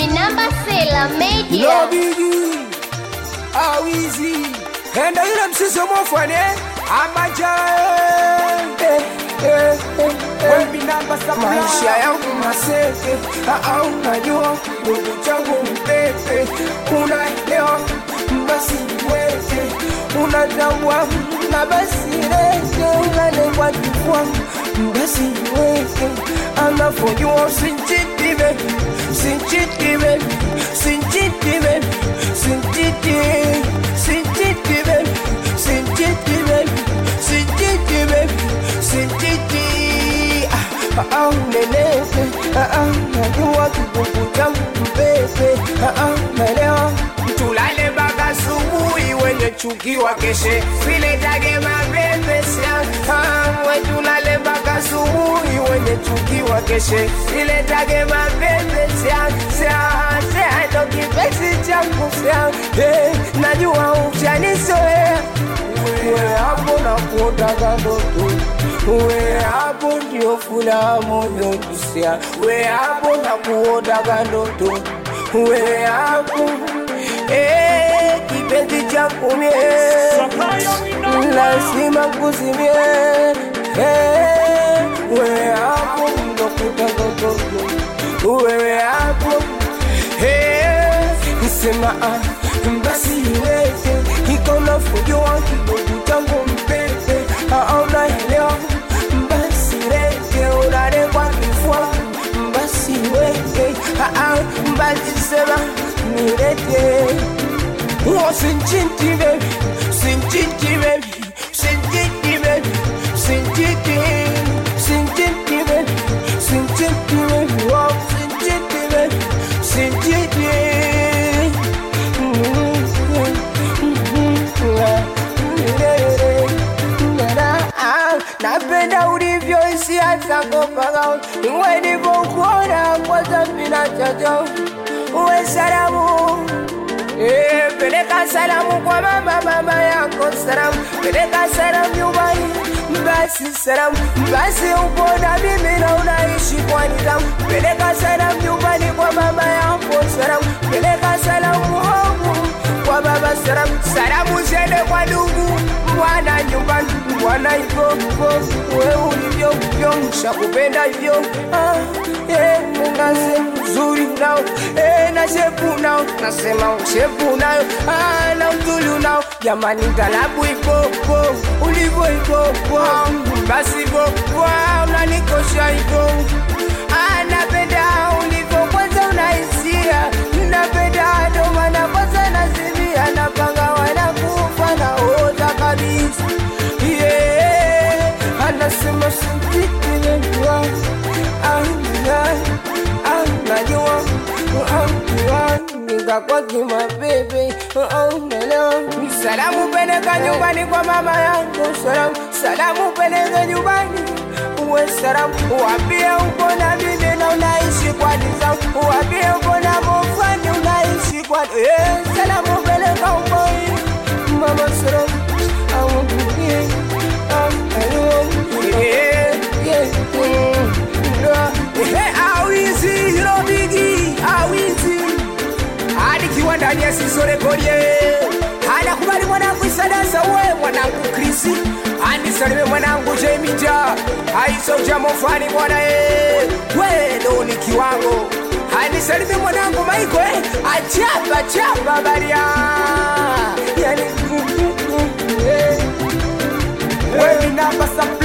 Minamba Sela Media. No biggie, how easy. And I am so more funny. I'm a giant. Maisha yangu maseke, unajua ndugu changu mpete, unaelewa basi weke, unatambua na basi leke, unane kwa kifua basi weke, anafojua sinchiti baby, sinchiti baby, sinchiti baby, sinchiti, sinchiti baby, sinchiti baby, sinchiti baby, sinchiti. Nenete, najua kibuku changu mbebe, naelewa. Tulale mpaka asubuhi wenye chuki wakeshe, vile tage mabebe sia. Tulale mpaka asubuhi wenye chuki wakeshe, vile tage mabebe sia. Ndo kipenzi changu sia, najua ushanizoea. Uwe hapo na kuotaka ndoto, uwe hapo ndio fula moyo tusia. Uwe hapo na kuotaka ndoto, uwe hapo kipenzi changu mie, lazima kuzimie. Uwe hapo ndio kutaka ndoto, uwe hapo nisema basi iweke, iko na fujo wa kibuku changu mpete, unaelewa basi leke, ulale kwa kifua basi weke, basi sema nilete. Sinchiti baby, sinchiti baby, sinchiti baby, sinchiti, sinchiti baby, sinchiti baby, sinchiti baby, sinchiti. Napenda ulivyo hisia zako pagao, iwe ndivyo kuona kwa zapina chacho. Uwe salamu, peleka salamu kwa mama yako salamu. Peleka salamu nyumbani, basi salamu. Basi upo na mimi na unaishi kwa nidhamu. Peleka salamu nyumbani kwa mama yako salamu. Peleka salamu hongu kwa baba salamu. Salamu zende kwa ndugu, mwana nyumbani, mwana hivyo wewe ulivyo shakupenda hivyo. Nase mzuri nao, na shepu nao, nasema shepu nao, na mzuri nao. Jamani talabu ipo ulivyo ipo, basi ipo unanikosha hivyo. Napenda ulivyo kwanza unahisia, napenda ndo maana kwanza nazimia, napanga wanakufa na oza kabisa. Anasema sinchiti najua, najua ninga kwa kima bebe, unaelewa. Salamu peleka nyumbani kwa mama yako salamu. Salamu peleka nyumbani, uwe salamu. Uwambie uko na mimi na unaishi kwa nizamu. Uwambie uko na mofani unaishi kwa salamu peleka umboi mama salamu. Alikiwa ndani ya Sisore Korie, anakubali mwanangu Isadasa, we mwanangu Krisi, anisalime mwanangu Jemija, aiso jamofani mwana we ndo ni kiwango. Anisalime mwanangu Maiko, achapa baria, yani we Minamba